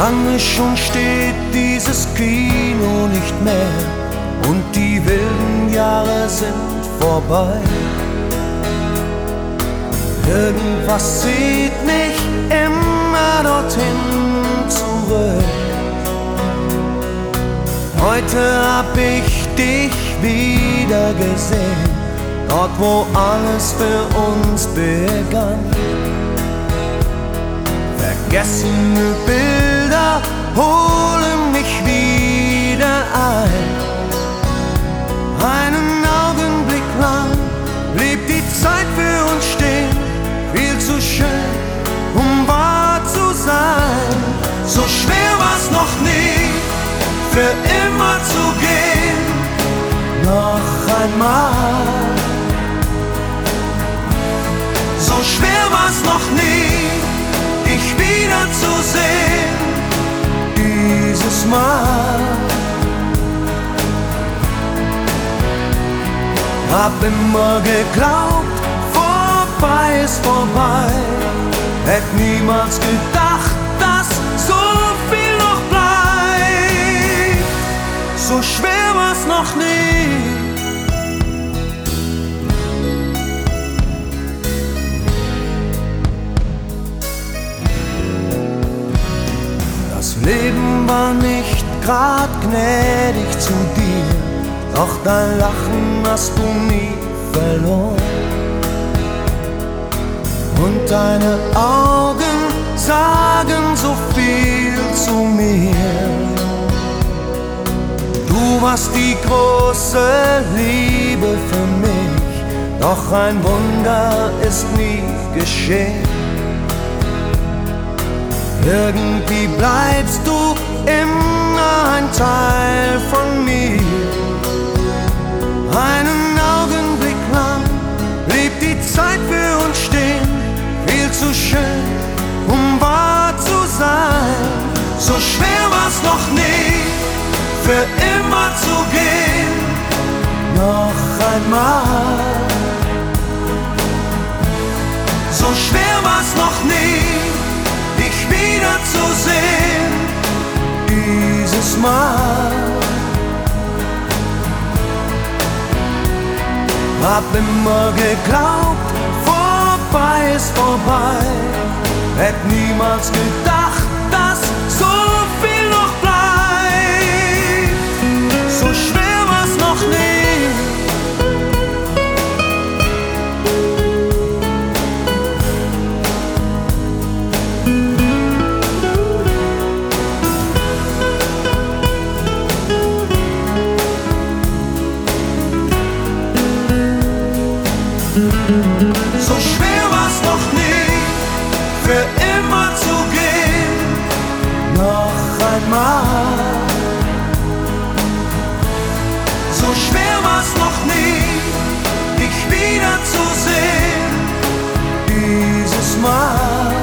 Lange schon steht dieses Kino nicht mehr und die wilden Jahre sind vorbei. Irgendwas zieht mich immer dorthin zurück. Heute hab ich dich wieder gesehen, dort wo alles für uns begann. Vergessene Bilder holen mich wieder ein. Einen Augenblick lang blieb die Zeit für uns stehen, viel zu schön, um wahr zu sein. So schwer war's noch nie, für immer zu gehen, noch einmal. So schwer war's noch nie, dich wiederzusehen, dieses Mal. Hab immer geglaubt, vorbei ist vorbei. Hätt niemals gedacht, dass so viel noch bleibt. So schwer war's noch nie. Das Leben war nicht grad gnädig zu dir, doch dein Lachen hast du nie verloren. Und deine Augen sagen so viel zu mir. Du warst die große Liebe für mich, doch ein Wunder ist nie geschehen. Irgendwie bleibst du immer ein Teil von mir. Einen Augenblick lang blieb die Zeit für uns stehen, viel zu schön, um wahr zu sein. So schwer war's noch nie, für immer zu gehen, noch einmal. So schwer war's noch nie, dich wiederzusehen, dieses Mal. Hab immer geglaubt, vorbei ist vorbei. Hätt niemals gedacht, dass so viel noch bleibt. So schwer war's noch nie. So schwer war's noch nie, für immer zu gehen, noch einmal. So schwer war's noch nie, dich wiederzusehen, dieses Mal.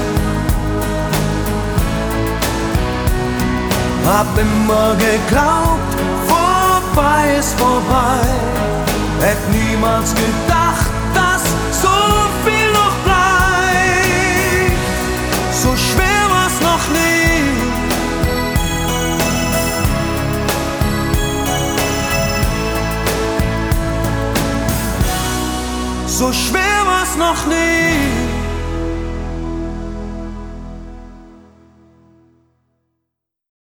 Hab immer geglaubt, vorbei ist vorbei. Hätt niemals gedacht, dass so viel noch bleibt. So schwer war's noch nie. So schwer war's noch nie.